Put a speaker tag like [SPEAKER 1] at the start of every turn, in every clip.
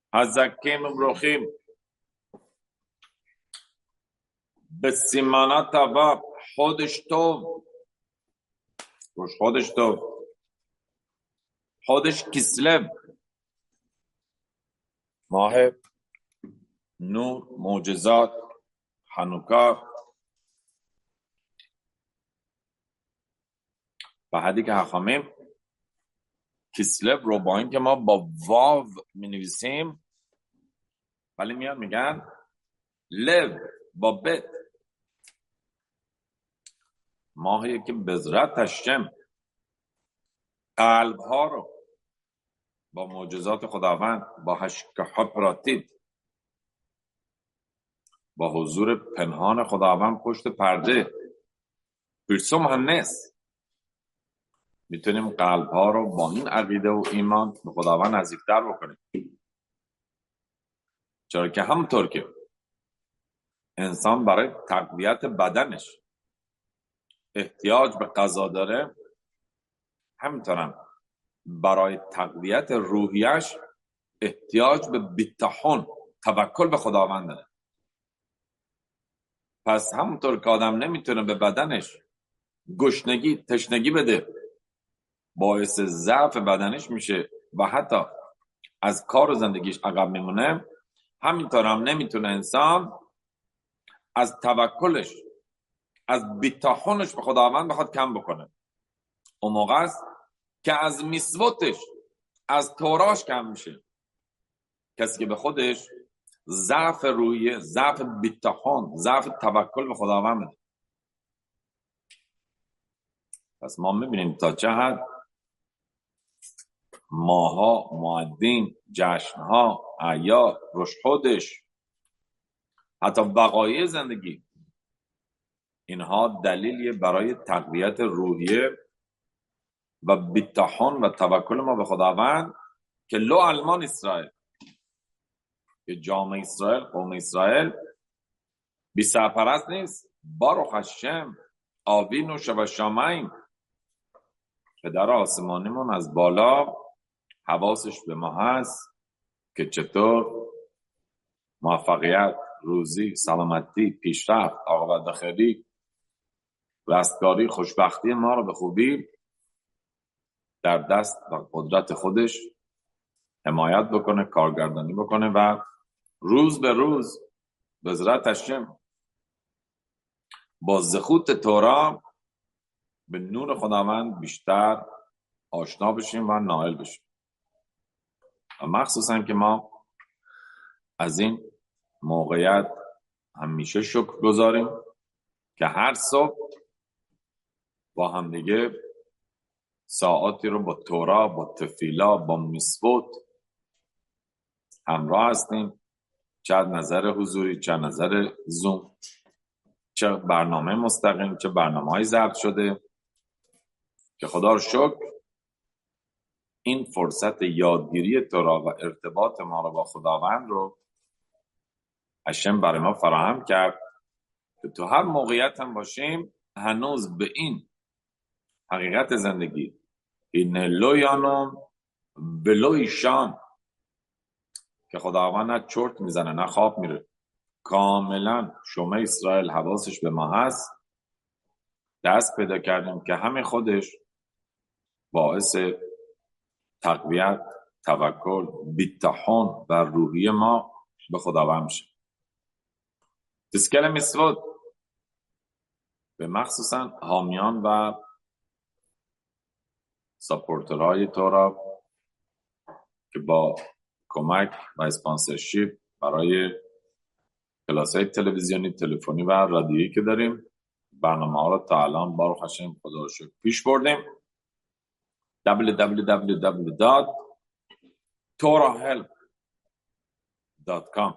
[SPEAKER 1] חזקים וברוכים בסימנה טובה, חודש טוב, ראש חודש טוב, חודש כסלו, ماه نور، معجزات، حنوکا. و حدی که حخامیم کسلو رو با این که ما با واو می نویسیم ولی میان میگن لو با بت، ماهی که بذرت هشم قلب ها رو با معجزات خداوند، با هشکها پراتید، با حضور پنهان خداوند پشت پرده پرسوم هنس میتونیم قلب ها رو با این عقیده و ایمان به خداوند نزدیکتر بکنیم. چرا که همونطور که انسان برای تقویت بدنش احتیاج به غذا داره، همینطورم برای تقویت روحیش احتیاج به بیتحون، توکل به خداوند داره. پس همونطور که آدم نمیتونه به بدنش گشنگی، تشنگی بده، باعث ضعف بدنش میشه و حتی از کار و زندگیش عقب میمونه، همینطور هم نمیتونه انسان از توکلش، از بیتحونش به خداوند بخواد کم بکنه. اون موقع است که از میسوتش، از توراش کم میشه. کسی که به خودش ضعف روحیه، ضعف بیتحون، ضعف توکل به خداوند بده. پس ما میبینیم تا چه حد ماها، معدین، جشنها، اعیاد، روش خودش، حتی وقایع زندگی، اینها دلیلیه برای تقویت روحیه و بیتحون و توکل ما به خداوند که لو المان اسرائیل، که جامعه اسرائیل، قوم اسرائیل بی سرپرست نیست. باروخ هشم آوینو شبشامین، پدر آسمانیمون از بالا حواسش به ما هست که چطور موفقیت، روزی، سلامتی، پیشرفت، عاقبت خیری، رستگاری، خوشبختی ما رو به خوبی در دست و قدرت خودش حمایت بکنه، کارگردانی بکنه و روز به روز به ذات هشم با زخوت تورا به نور خداوند بیشتر آشنا بشیم و نائل بشیم. و مخصوصا که ما از این موقعیت همیشه شکر گذاریم که هر صبح با هم دیگه ساعاتی رو با تورا، با تفیلا، با میسوت همراه هستیم، چه نظر حضوری، چه نظر زوم، چه برنامه مستقیم، چه برنامه‌های ضبط شده، که خدا رو شکر این فرصت یادگیری تورا و ارتباط ما رو با خداوند رو هشم برای ما فراهم کرد که تو هر موقعیت هم باشیم هنوز به این حقیقت زندگی، این لویانون بلویشان، که خداوند نه چرت میزنه نه خواب میره، کاملا شما اسرائیل حواسش به ما هست، دست پیدا کردیم که همه خودش باعث تقویت، توکل، بیتحون و روحی ما به خداوند میشه. تسکل میسوت به مخصوصا حامیان و ساپورترهای تورا که با کمک و اسپانسرشیپ برای کلاس‌های تلویزیونی، تلفنی و رادیویی که داریم، برنامه ها رو تا الان باروخ هشم خدا رو شکر پیش بردیم. www.torahelp.com.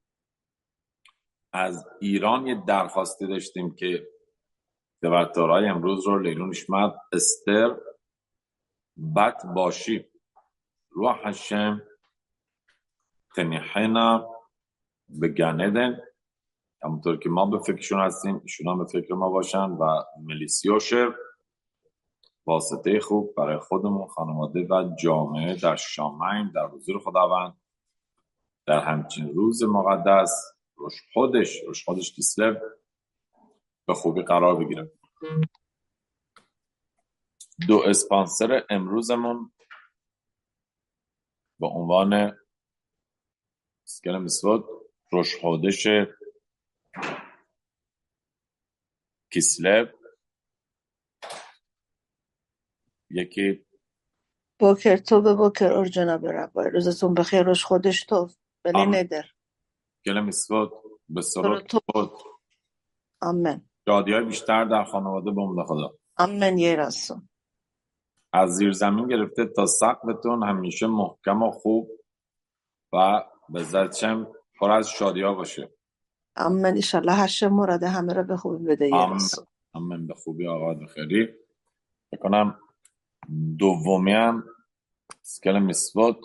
[SPEAKER 1] از ایران یه درخواستی داشتیم که دورتورای امروز رو لیلون اشمت استر بط باشی روح هشم تنیحینا به گندن، همونطور که ما به فکرشون هستیم ایشون هم به فکر ما باشن و ملیسیوشر واسطه خوب برای خودمون، خانواده و جامعه در شامعیم در حضور خداوند در همچین روز مقدس روش خودش کیسلو به خوبی قرار بگیره. دو اسپانسر امروزمون به عنوان اسکل مسود روش خودش کیسلو، یکی
[SPEAKER 2] بوکر تو به بوکر اور جناب ربای، روزتون بخیر. روش خودش تو بلی ندر
[SPEAKER 1] اسکل مسود به سرود خود
[SPEAKER 2] آمین.
[SPEAKER 1] شادی های بیشتر در خانواده به امید خدا.
[SPEAKER 2] آمین. یه رسون
[SPEAKER 1] از زیر زمین گرفته تا سقفتون همیشه محکم و خوب و به زدشم پر از شادی ها باشه.
[SPEAKER 2] آمین. ایشالله هر مورد همه را به خوبی بده. یه رسون
[SPEAKER 1] آمین. به خوبی آقا بخیری بکنم. دومی هم اسکل مسود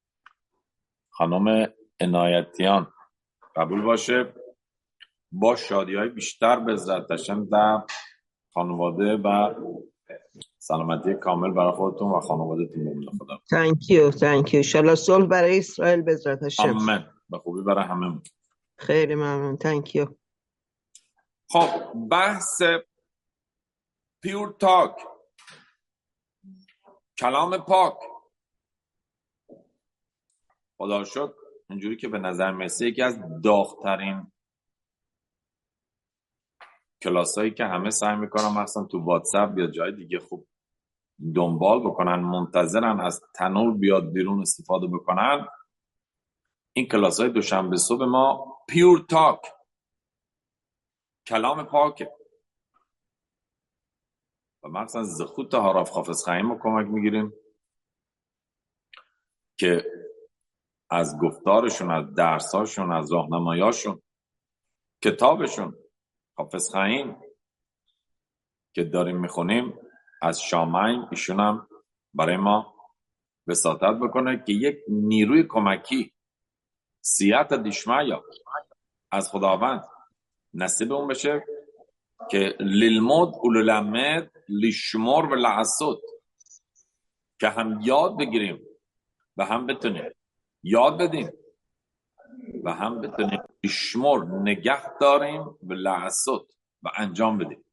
[SPEAKER 1] خانم عنایتیان قبول باشه، با شادی های بیشتر به زدشم در خانواده و سلامتی کامل برای خودتون و خانوادهتون بمونه. خدا
[SPEAKER 3] thank you. انشالله صلح برای اسرائیل به ذات هشم.
[SPEAKER 1] آمین. به خوبی برای همه.
[SPEAKER 3] خیلی ممنون. thank you.
[SPEAKER 1] خب بحث پیور تاک، کلام پاک، خدا رو شکر اینجوری که به نظر میرسه یکی از داغ‌ترین کلاسایی که همه سعی میکنن مثلا تو واتساپ یا جای دیگه خوب دنبال بکنن، منتظرن از تنور بیاد بیرون استفاده بکنن. این کلاسای دوشنبه صبح ما پیور تاک، کلام پاکه و مثلا زخوت هاراف حافظ خیم رو کمک میگیریم که از گفتارشون، از درساشون، از راهنماییاشون، کتابشون حافظ خیم که داریم میخونیم از شامعی، ایشون هم برای ما وساطت بکنه که یک نیروی کمکی سیات دیشمایا از خداوند نصیب اون بشه که للمود و للمد لشمار و لعصد، که هم یاد بگیریم و هم بتونیم یاد بدیم و هم بتونیم لشمار نگه داریم و لعصد و انجام بدیم.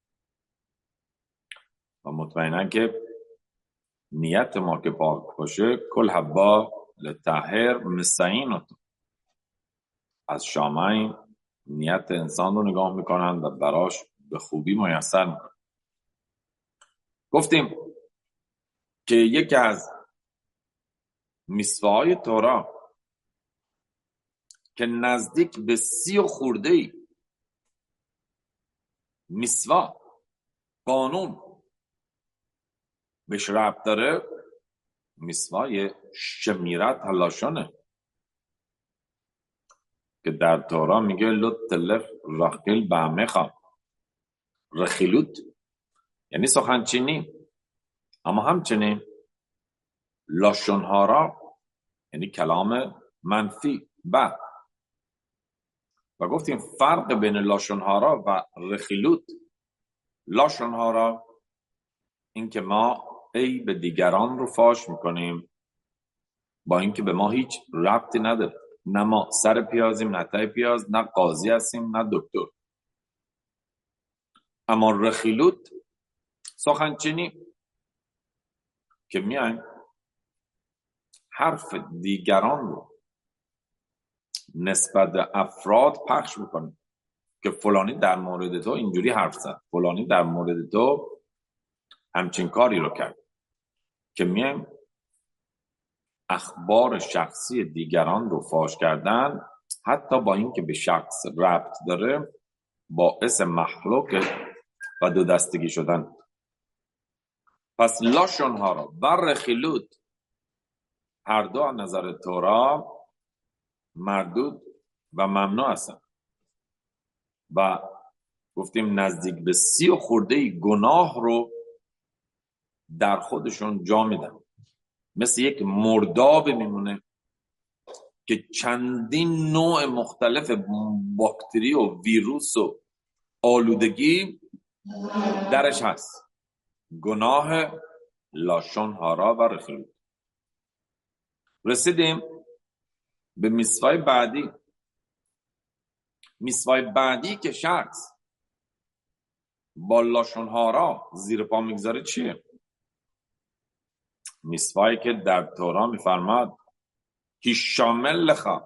[SPEAKER 1] و مطمئنن که نیت ما که پاک باشه کل حبا لطهر مسعینتو، از شامعی نیت انسان رو نگاه میکنن و براش به خوبی میسر میکنن. گفتیم که یکی از میثوای تورا که نزدیک به 30 خورده میثوا قانون بهش ربط داره، میثوای شمیرت هلاشانه که در تورا میگه لطلف رخیل بعمخا، رخیلوت یعنی سخنچینی، اما همچنین لاشونهارا یعنی کلام منفی بد. و گفتیم فرق بین لاشونهارا و رخیلوت، لاشونهارا این که ما عیب دیگران رو فاش میکنیم با اینکه به ما هیچ ربطی نداره، نه ما سر پیازیم نه ته پیاز، نه قاضی هستیم نه دکتر. اما رخیلوت سخنچینی که میایم حرف دیگران رو نسبت به افراد پخش میکنیم که فلانی در مورد تو اینجوری حرف زد، فلانی در مورد تو همچین کاری رو کرد، که میایم اخبار شخصی دیگران رو فاش کردن حتی با اینکه به شخص ربط داره باعث مخلوق و دو دستگی شدن. پس لاشونها را و رخیلوت هر دو از نظر تورا مردود و ممنوع هستن و گفتیم نزدیک به 30 خورده گناه رو در خودشون جا میدن، مثل یک مرداب میمونه که چندین نوع مختلف باکتری و ویروس و آلودگی درش هست. گناه لاشون هارا و رخیلوت. رسیدیم به میسوای بعدی که شخص با لاشونهارا زیر پا میگذاره چیه؟ میسوایی که در تورا میفرماد که شامل لخا،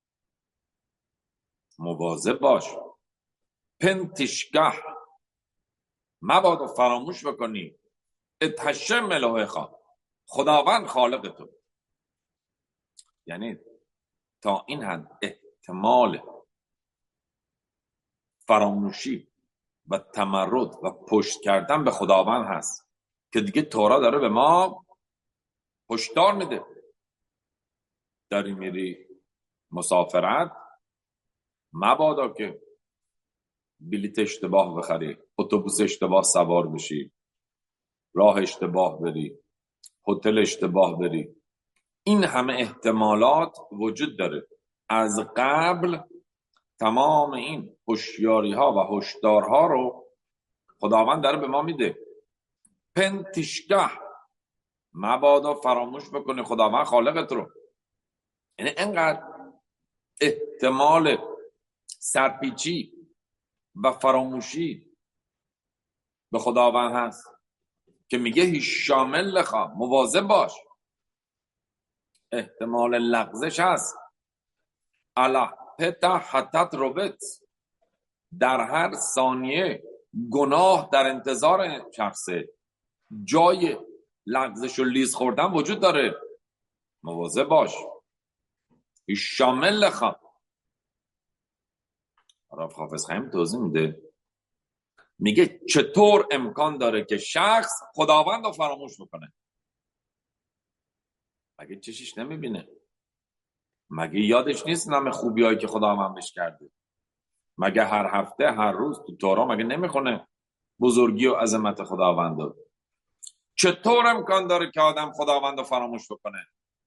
[SPEAKER 1] مواظب باش، پنتشگه، مبادا فراموش بکنی، اتحشم الهیخا، خداوند خالق تو. یعنی تا این حد احتمال فراموشی و تمرد و پشت کردن به خداوند هست که دیگه تورا داره به ما هشدار میده. داری میری مسافرت، مبادا که بلیت اشتباه بخری، اتوبوس اشتباه سوار بشی، راه اشتباه بری، هتل اشتباه بری. این همه احتمالات وجود داره. از قبل تمام این هوشیاری ها و هشدارها رو خداوند داره به ما میده. پنتشگه، مبادا فراموش بکنی خداوند خالقت رو. یعنی انقدر احتمال سرپیچی و فراموشی به خداوند هست که میگه هیچ شامل لخوا، مواظب باش. احتمال لغزش هست. الا پتا حتت روبت، در هر ثانیه گناه در انتظار شخصه، جای لغزش و لیز خوردن وجود داره. مواظب باش. هیچ شامل لخوا. راف حافظ خیم توضیح میده، میگه چطور امکان داره که شخص خداوند رو فراموش بکنه؟ مگه چشش نمیبینه؟ مگه یادش نیست نام خوبی هایی که خداوند بهش کرده؟ مگه هر هفته هر روز تو تورا مگه نمیخونه بزرگی و عظمت خداوند رو؟ چطور امکان داره که آدم خداوند رو فراموش بکنه؟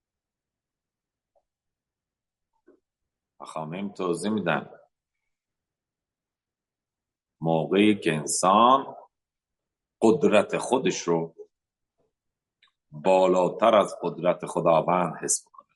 [SPEAKER 1] اخامیم توضیح میدن، موقعی که انسان قدرت خودش رو بالاتر از قدرت خداوند حس کنه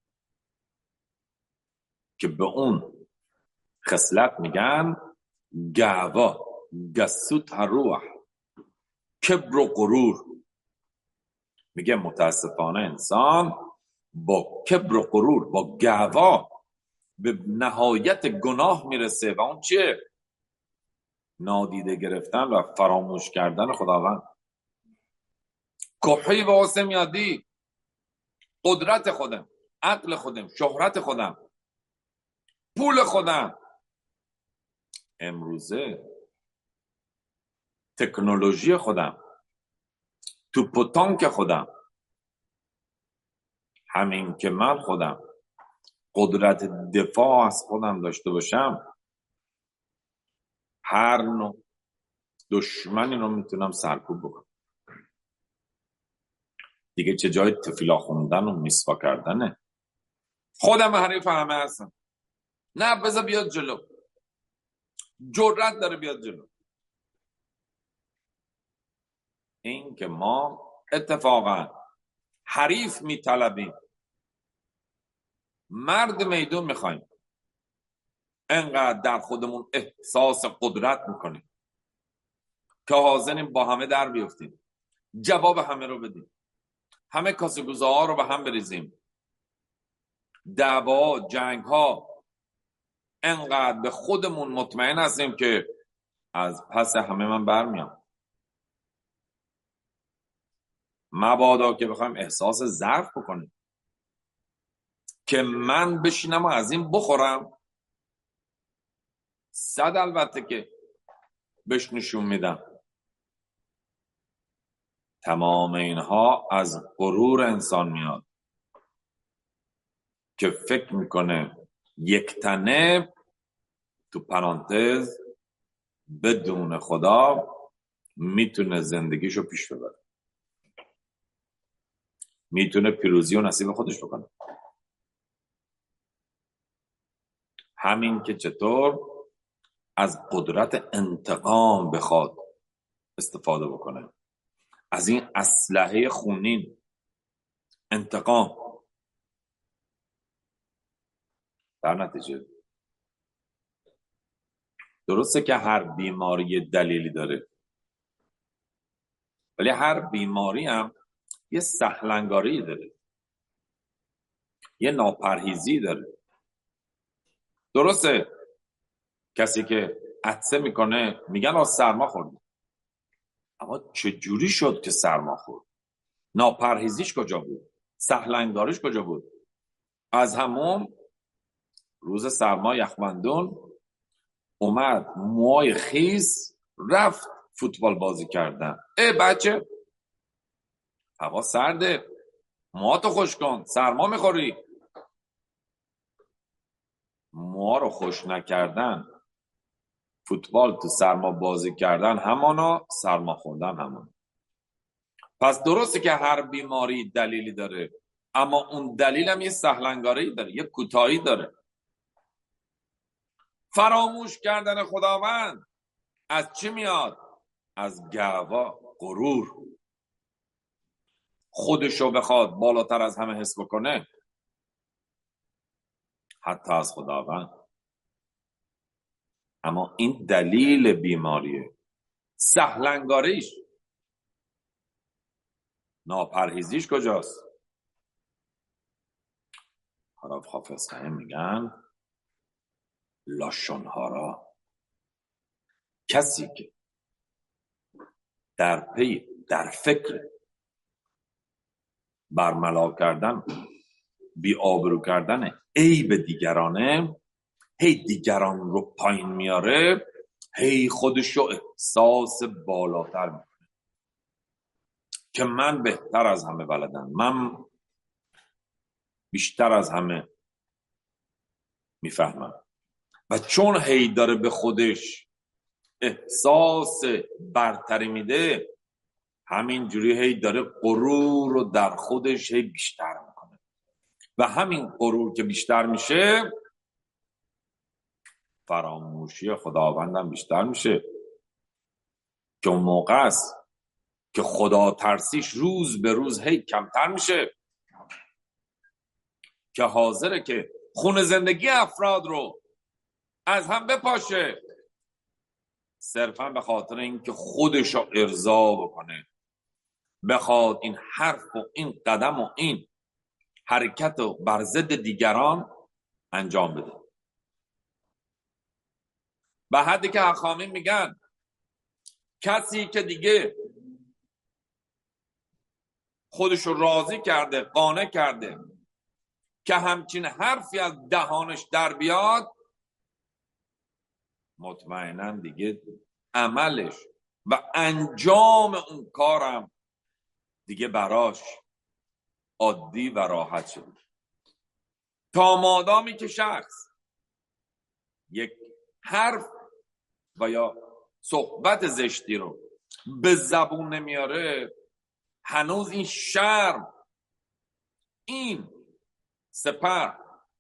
[SPEAKER 1] که به اون خصلت میگن گعوا، گسوت روح، کبر و غرور. میگه متاسفانه انسان با کبر و غرور، با گعوا به نهایت گناه میرسه و اون چیه؟ نادیده گرفتن و فراموش کردن خداوند. کحی و آسم یادی، قدرت خودم، عقل خودم، شهرت خودم، پول خودم. امروزه تکنولوژی خودم، توپ و تانک خودم، همین که من خودم قدرت دفاع از خودم داشته باشم، هر نوع دشمنی رو میتونم سرکوب بکنم. دیگه چه جای تفیلا خوندن و میسوا کردنه؟ خودم حریف همه هستم. نه بذار بیاد جلو، جرأت داره بیاد جلو. این که ما اتفاقا حریف میطلبیم، مرد میدون میخوایم، انقدر در خودمون احساس قدرت میکنیم که حاضریم با همه در بیفتیم، جواب همه رو بدیم، همه کاسه‌گوزه ها رو به هم بریزیم، دعوا، جنگ ها. انقدر به خودمون مطمئن هستیم که از پس همه من برمیام. مبادا که بخوایم احساس ضعف بکنیم که من بشینم و از این بخورم، صد البته که بهش نشون میدم. تمام اینها از غرور انسان میاد که فکر میکنه یک تنه، تو پرانتز، بدون خدا میتونه زندگیشو پیش ببره، میتونه پیروزی و نصیب خودش بکنه. همین که چطور از قدرت انتقام بخواد استفاده بکنه، از این اسلحه خونین انتقام. در نتیجه درسته که هر بیماری دلیلی داره، ولی هر بیماری هم یه سهلنگاری داره، یه ناپرهیزی داره. درسته کسی که عطسه میکنه میگن از سرما خورد، اما چجوری شد که سرما خورد؟ ناپرهیزیش کجا بود؟ سهلنگاریش کجا بود؟ از همون روز سرما یخبندون اومد موهای خیس رفت فوتبال بازی کردن. بچه هوا سرده، موهاتو خوش کن، سرما میخوری. موها رو خوش نکردن، فوتبال تو سرما بازی کردن همانا، سرما خوردن همانا. پس درسته که هر بیماری دلیلی داره، اما اون دلیل هم یه سهلنگاری داره، یه کوتاهی داره. فراموش کردن خداوند از چی میاد؟ از گهوا، غرور. خودشو بخواد بالاتر از همه حس بکنه، حتی از خداوند. اما این دلیل بیماریه. سهلنگاریش، ناپرهیزیش کجاست؟ حرف حافظ خیم میگن لاشونهارا، کسی که در فکر برملا کردن، بی آبرو کردن عیب دیگرانه، هی دیگران رو پایین میاره، هی خودشو احساس بالاتر میکنه که من بهتر از همه بلدم، من بیشتر از همه میفهمم. و چون هی داره به خودش احساس برتری میده، همینجوری هی داره غرور رو در خودش هی بیشتر میکنه. و همین غرور که بیشتر میشه، فراموشی خداوندم بیشتر میشه، که اون موقع است که خدا ترسیش روز به روز هی کمتر میشه، که حاضره که خون زندگی افراد رو از هم بپاشه، صرفا به خاطر اینکه خودش رو ارضا بکنه، بخواد این حرف و این قدم و این حرکت رو بر ضد دیگران انجام بده. به حدی که حخامی میگن کسی که دیگه خودش رو راضی کرده، قانع کرده که همچین حرفی از دهانش در بیاد، مطمئناً دیگه عملش و انجام اون کارم دیگه براش عادی و راحت شده. تا مادامی که شخص یک حرف و یا صحبت زشتی رو به زبون نمیاره، هنوز این شرم، این سپر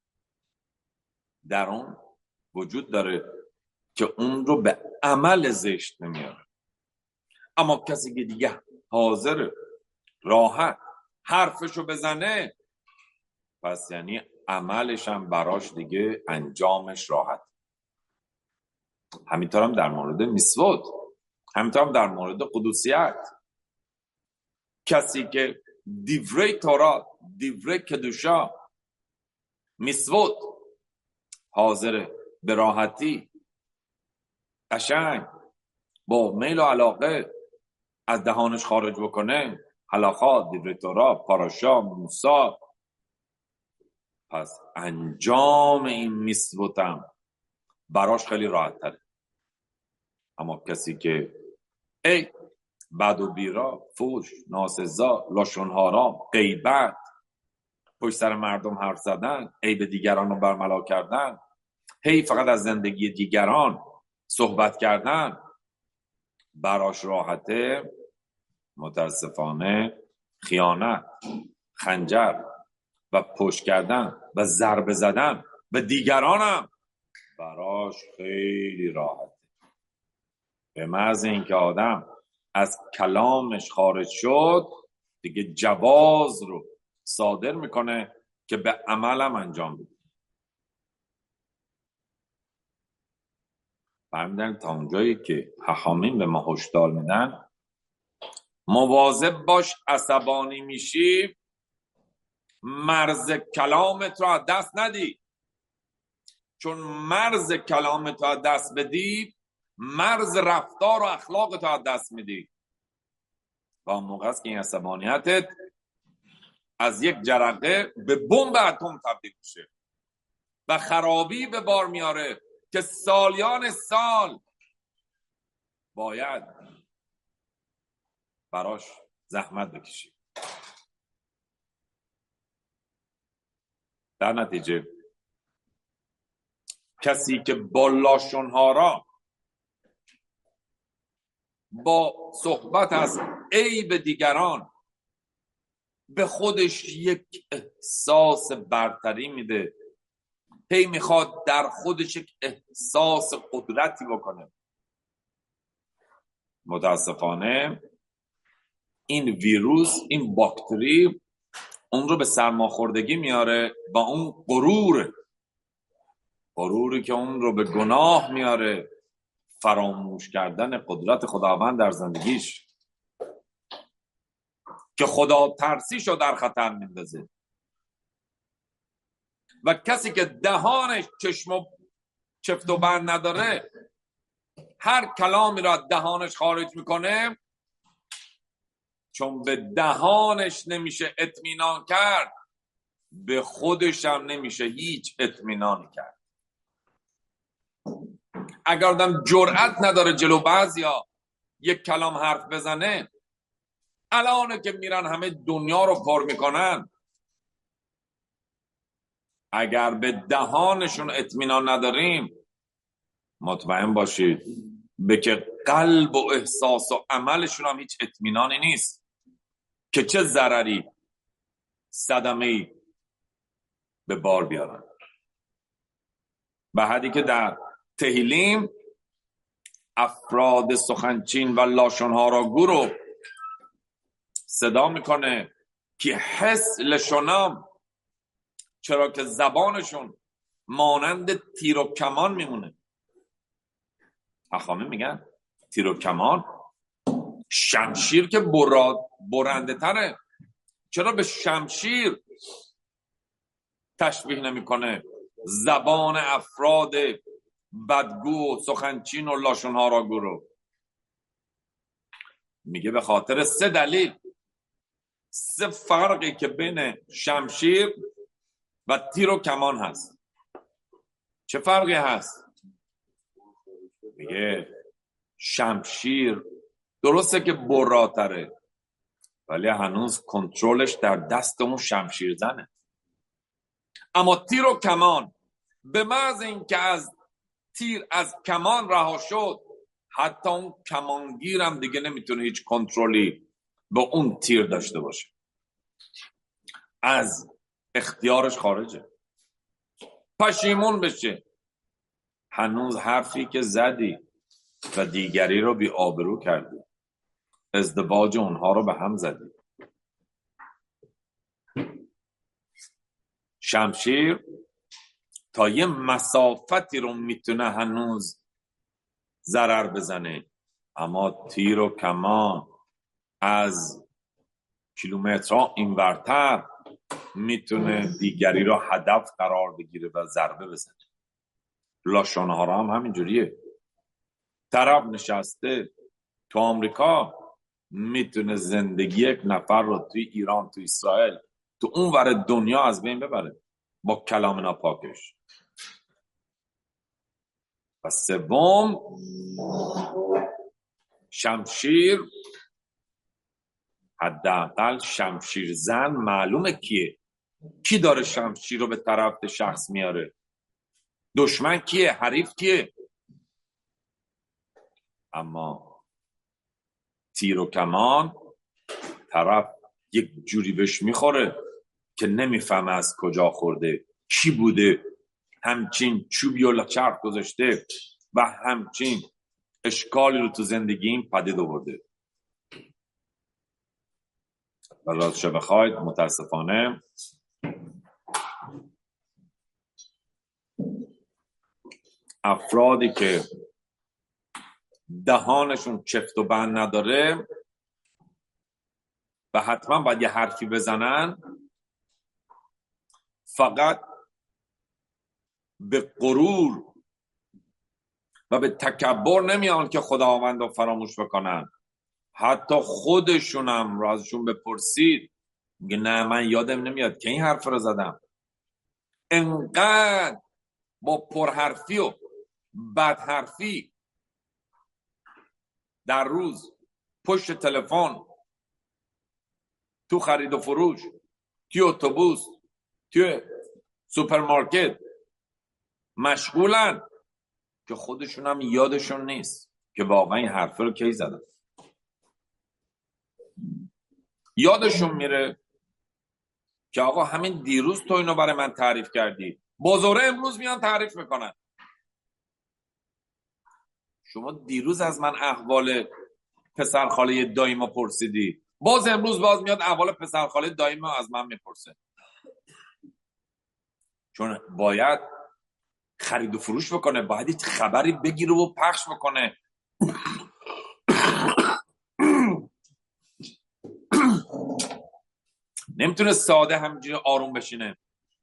[SPEAKER 1] در اون وجود داره که اون رو به عمل زشت نمیاره. اما کسی که دیگه حاضر راحت حرفشو بزنه، پس یعنی عملش هم براش دیگه انجامش راحت. همینطور هم در مورد میسوت، همینطور هم در مورد قدوسیت. کسی که دیوره تورات، دیوره کدوشا، میسوت حاضر به راحتی قشنگ با میل و علاقه از دهانش خارج بکنه، حلاخات، دیوره تورات، پاراشا، موسی، پس انجام این میسوتم براش خیلی راحت تره. اما کسی که بد و بیرا، فوش، ناسزا، لاشونهارا، غیبت، پشت سر مردم حرف زدن، عیب دیگران رو برملا کردن، هی فقط از زندگی دیگران صحبت کردن براش راحته، متاسفانه خیانت، خنجر و پشت کردن و ضربه زدن به دیگرانم براش خیلی راحته. به محض اینکه آدم از کلامش خارج شد، دیگه جواز رو صادر میکنه که به عملم انجام بده. برمیدن تا اونجایی که حاخامین به ما هشدار میدن مواظب باش عصبانی میشی مرز کلامت رو از دست ندی، چون مرز کلامت رو از دست بدی مرز رفتار و اخلاقت رو از دست میدی و اون موقع است که این عصبانیتت از یک جرقه به بمب اتم تبدیل میشه و خرابی به بار میاره که سالیان سال باید براش زحمت بکشی. در نتیجه کسی که با لاشن‌ها با صحبت از عیب دیگران به خودش یک احساس برتری میده، هی میخواد در خودش یک احساس قدرتی بکنه، متاسفانه این ویروس، این باکتری اون رو به سرماخوردگی میاره با اون غروری که اون رو به گناه میاره، فراموش کردن قدرت خداوند در زندگیش که خدا ترسیشو در خطر میندازه. و کسی که دهانش چشم و چفت و بند نداره هر کلامی را دهانش خارج میکنه، چون به دهانش نمیشه اطمینان کرد به خودش هم نمیشه هیچ اطمینانی کرد. اگر آدم جرأت نداره جلو بعضیا یک کلام حرف بزنه، الانه که میرن همه دنیا رو پر میکنن، اگر به دهانشون اطمینان نداریم مطمئن باشید به که قلب و احساس و عملشون هم هیچ اطمینانی نیست که چه ضرری صدمه‌ای به بار بیارن. به حدی که در تهیلیم افراد سخنچین و لاشن‌ها را گو صدا میکنه که حس لشنام، چرا که زبانشون مانند تیر و کمان میمونه. حاخامین میگن تیر و کمان، شمشیر که برنده تره، چرا به شمشیر تشبیه نمیکنه زبان افراد بدگو و سخنچین و لاشن‌ها را گو رو؟ میگه به خاطر 3 دلیل، 3 فرقی که بین شمشیر و تیر و کمان هست. چه فرقی هست؟ میگه شمشیر درسته که براتره ولی هنوز کنترلش در دست اون شمشیر زنه، اما تیر و کمان به محض اینکه از تیر از کمان رها شد حتی اون کمانگیرم دیگه نمیتونه هیچ کنترلی به اون تیر داشته باشه، از اختیارش خارجه. پشیمون بشه هنوز حرفی که زدی و دیگری رو بی آبرو کردی، ازدواج اونها رو به هم زدی. شمشیر تا یه مسافتی رو میتونه هنوز ضرر بزنه، اما تیر و کمان از کیلومترها اینورتر میتونه دیگری رو هدف قرار بگیره و ضربه بزنه. لاشن‌ها رو هم همینجوریه. طرف نشسته تو آمریکا میتونه زندگی یک نفر رو توی ایران، توی اسرائیل، تو اون ور دنیا از بین ببره با کلام ناپاکش. و سوم، شمشیر، حداقل شمشیر زن معلومه کیه، کی داره شمشیر رو به طرف شخص میاره، دشمن کیه، حریف کیه. اما تیر و کمان طرف یک جوری بهش میخوره که نمیفهمه از کجا خورده، کی بوده همچین چوبی و چرخ گذاشته و همچین اشکالی رو تو زندگی این پدید آورده. و راستش بخواید متاسفانه افرادی که دهانشون چفت و بند نداره و حتما باید یه حرفی بزنن، فقط به غرور و به تکبر نمیان که خداوند رو فراموش بکنن. حتی خودشونم رو ازشون بپرسید میگه نه من یادم نمیاد که این حرف رو زدم. انقدر با پرحرفی و بدحرفی در روز پشت تلفن، تو خرید و فروش، توی اتوبوس، توی سوپرمارکت مشغولن که خودشون هم یادشون نیست که واقعا این حرف رو کی زدن. یادشون میره که آقا همین دیروز تو اینو برای من تعریف کردی، بازاره امروز میان تعریف میکنن. شما دیروز از من احوال پسرخاله داییمو پرسیدی، باز امروز باز میاد احوال پسرخاله داییمو از من میپرسه. چون باید خرید و فروش بکنه، باید هیچ خبری بگیره و پخش بکنه. نمیتونه ساده همینجوری آروم بشینه.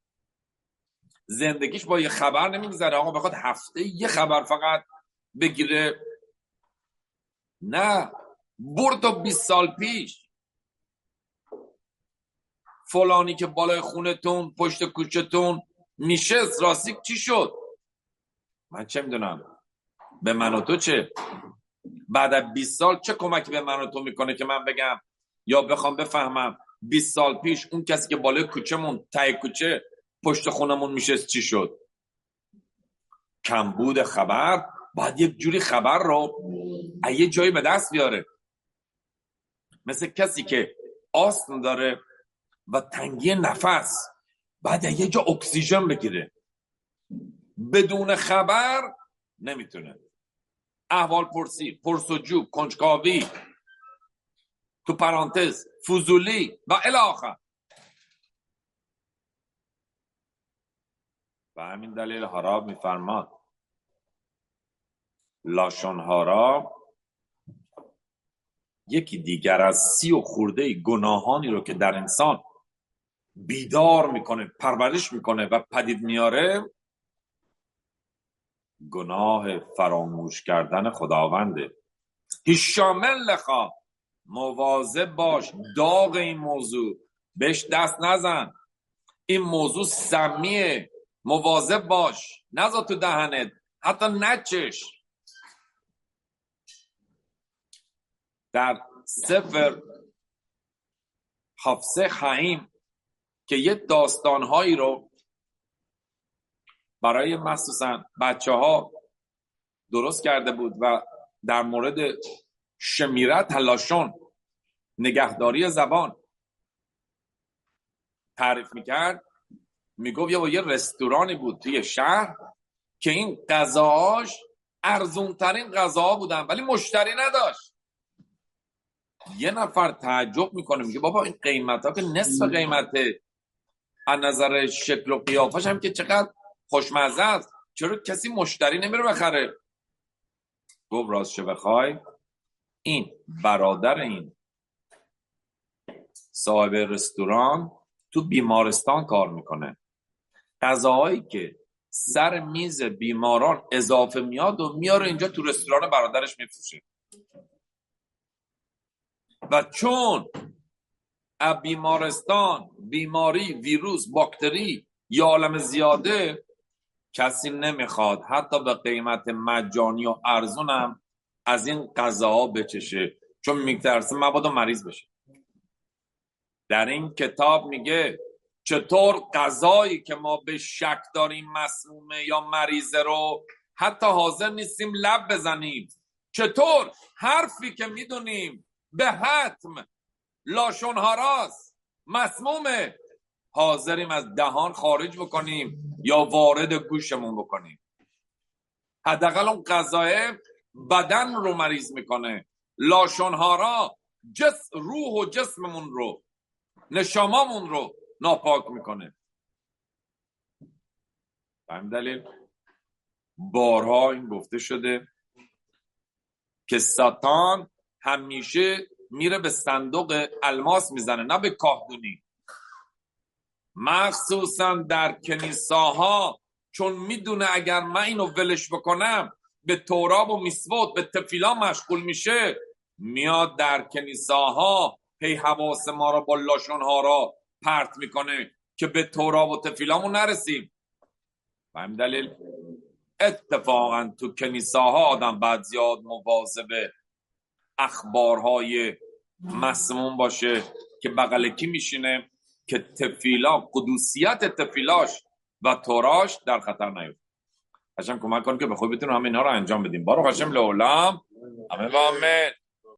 [SPEAKER 1] زندگیش با یه خبر نمیگذره. آقا بخواد هفته یه خبر فقط بگیره، نه، برد تا 20 سال پیش فلانی که بالای خونتون پشت کوچتون نشست راستی چی شد؟ من چه میدونم، به من و تو چه؟ بعد از 20 سال چه کمکی به من و تو میکنه که من بگم یا بخوام بفهمم 20 سال پیش اون کسی که بالای کوچمون ته کوچه پشت خونمون میشست چی شد؟ کمبود خبر. باید یک جوری خبر رو از یه جایی به دست بیاره. مثل کسی که آستم داره و تنگی نفس، باید یه جا اکسیژن بگیره. بدون خبر نمیتونه. احوال پرسی، پرسجو، کنجکاوی، تو پرانتز فضولی و الی آخر. و همین دلیل هاراب میفرماد لاشون هارا یکی دیگر از 30 و خورده گناهانی رو که در انسان بیدار میکنه، پرورش میکنه و پدید میاره، گناه فراموش کردن خداونده. هیشامن لخا، مواظب باش، داغ این موضوع، بهش دست نزن، این موضوع سمیه، مواظب باش، نذار تو دهنت، حتی نچش. در سفر حافظه خیم که یه داستانهایی رو برای مخصوصا بچه ها درست کرده بود و در مورد شمیرت لاشون، نگهداری زبان تعریف میکرد. میگفت یه رستورانی بود توی شهر که این غذاهاش ارزونترین غذاها بودن ولی مشتری نداشت. یه نفر تعجب میکنه، میگه بابا این قیمت ها که نصف قیمته، از نظر شکل و قیافش هم که چقدر خوشمزه است، چرا کسی مشتری نمیره بخره؟ گفت راستش بخوای این برادر این صاحب رستوران تو بیمارستان کار میکنه. غذاهایی که سر میز بیماران اضافه میاد و میاره اینجا تو رستوران برادرش میفروشه. و چون از بیمارستان بیماری، ویروس، باکتری یا عالم زیاده، کسی نمیخواد حتی به قیمت مجانی و ارزونم از این غذاها بچشه، چون میترسه مبادا مریض بشه. در این کتاب میگه چطور غذایی که ما به شک داریم مسمومه یا مریضه رو حتی حاضر نیستیم لب بزنیم. چطور حرفی که میدونیم به حتم لاشون هاراست، مسمومه، حاضریم از دهان خارج بکنیم یا وارد گوشمون بکنیم. حداقل اون غذای بدن رو مریض میکنه. لاشون هارا روح و جسممون رو، نشاممون رو ناپاک میکنه. به همین دلیل بارها این گفته شده که ساتان همیشه میره به صندوق الماس میزنه، نه به کاهدونی. مخصوصا در کنیساها، چون میدونه اگر من اینو ولش بکنم به توراب و میسوت به تفیلا مشغول میشه، میاد در کنیساها هی حواس ما را با لاشونها را پرت میکنه که به توراب و تفیلامون نرسیم. و همین دلیل اتفاقا تو کنیساها آدم باید زیاد مواظب اخبارهای مسموم باشه که بغل کی میشینه، که تفیلا، قدوسیت تفیلاش و توراش در خطر نیفته. هشم کمک کن که به خود بتونیم همه اینا رو انجام بدیم. بارو هشم لعالم. آمین و آمین.